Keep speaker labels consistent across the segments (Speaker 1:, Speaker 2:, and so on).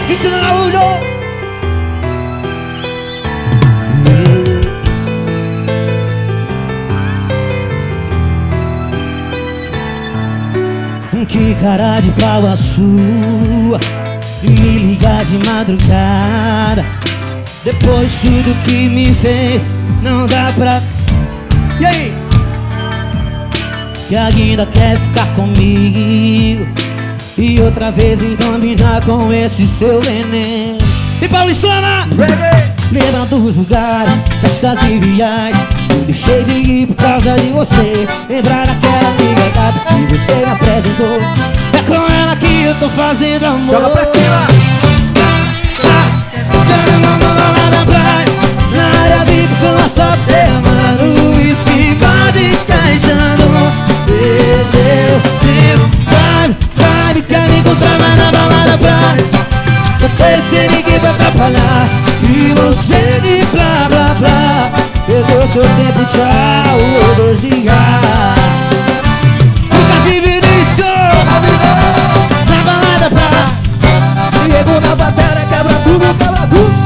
Speaker 1: Cristina Araújo. Que cara de pau a sua de me ligar de madrugada. Depois tudo que me fez, não dá pra... E aí? Que ainda quer ficar comigo e outra vez em combinar com esse seu veneno. E Paulistana, lembra dos lugares, festas e viagens. Eu deixei de ir por causa de você. Lembrar daquela amiga gata que você me apresentou. É com ela que eu tô fazendo amor.
Speaker 2: Joga pra cima.
Speaker 1: Na praia, na área VIP com a sua perna, no whisky, bode encaixando. Perdeu seu drive, quer me encontrar mais na balada praia. Só tem sem ninguém pra atrapalhar e você de blá blá blá. Perdeu seu tempo, tchau, eu vou desligar. Nunca vive nisso. Na balada praia,
Speaker 2: Chegou na bateria, quebra tudo, quebra tudo.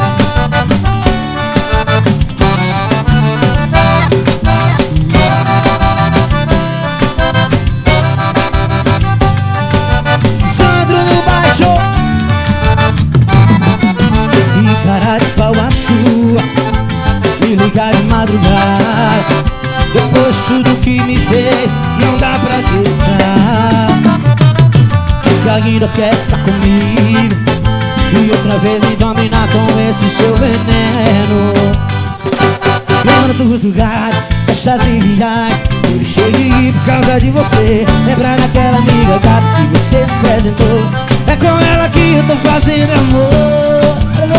Speaker 1: Sandro no baixo. E cara de pau a sua, me ligar de madrugada. Depois tudo que me fez, não dá pra acreditar. Que ainda quer ficar comigo e outra vez me dominar com esse seu veneno. Lembra dos lugares, festas e viagens. Eu deixei de ir por causa de você. Lembrar daquela amiga gata que você me apresentou. É com ela que eu tô fazendo amor.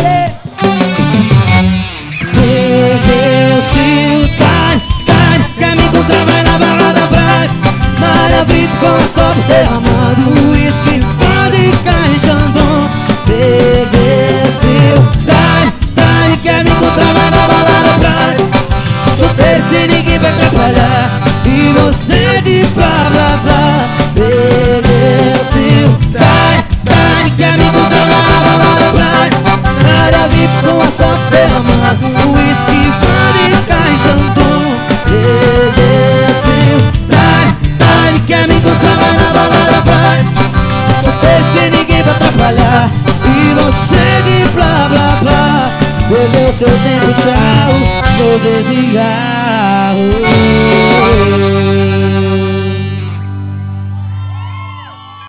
Speaker 1: Perdeu-se o time, quer me encontrar, vai na balada praia. Na área VIP com a sopa derramando whisky, pode encaixando. Perdeu-se o time, quer me encontrar, vai na balada praia. Solteiro sem ninguém vai atrapalhar e você de blá blá blá. Perdeu-se o time, quer me encontrar, vai na balada praia. Na área VIP com a sopa derramando whisky, pode encaixando. Perdeu-se o time, quer me encontrar, vai na balada praia. Solteiro sem ninguém pra atrapalhar e você de blá blá blá. Perdeu seu tempo, tchau, vou desligar.